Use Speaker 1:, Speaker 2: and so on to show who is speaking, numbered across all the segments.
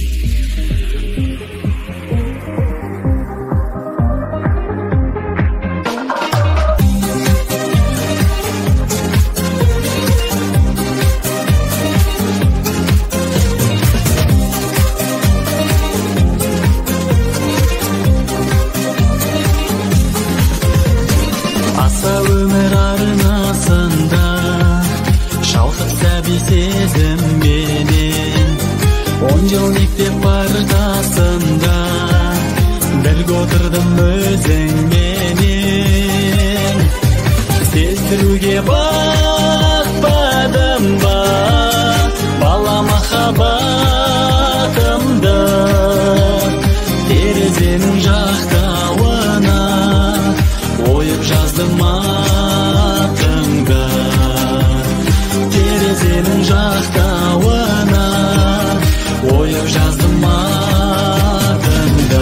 Speaker 1: Өмір арнасында шалқып сәби сезімменен 10 жыл мектеп партасында бірге отырдым өзіңменен. Сездіруге бақпадым ба бала махаббатымды, терезенің жақтауына ойып жаздым атыңды. Терезенің жақтауына ойып жаздым атыңды.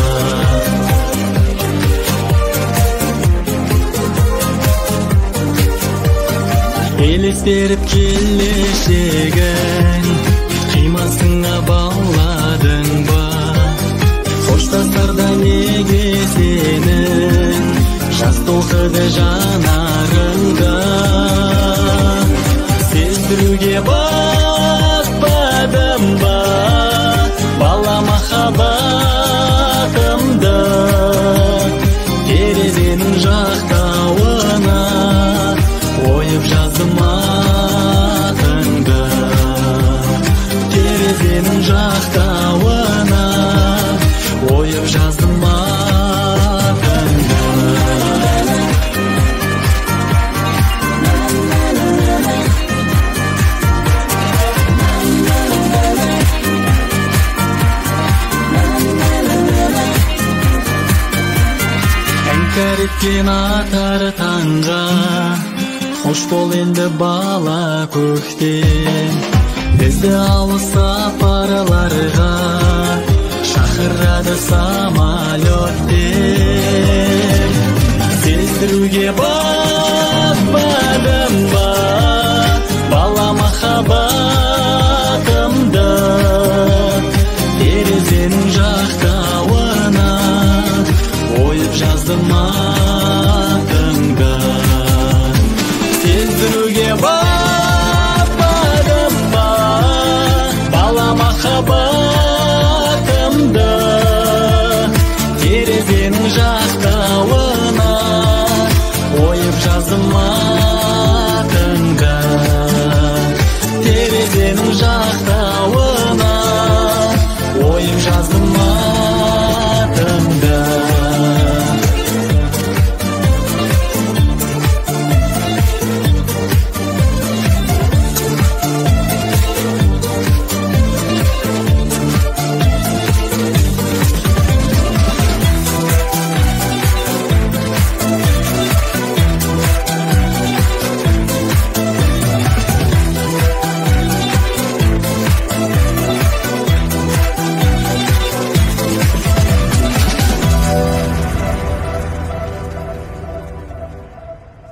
Speaker 1: Елестеріп келешегін қимасыңа бауладың ба, қоштасарда неге сенің жас толқыды жанарыңда. Сездіруге бақпадым ба бала махаббатымды, терезенің жақтауына ойып жаздым атыңды. Терезенің жақтауына ойып жаздым атыңды. Әңкәр еткен атар таңға қош бол енді бала көктем. Бізді алыс сапарларға шақырады самолеттен. Сездіруге бақпадым ба бала махаббатымды, терезенің жақтауына ойып жаздым атыңды. Сездіруге бақпадым ба бала махаббатымды, терезенің жақтауына ойып жаздым атыңды. Терезенің жақтауына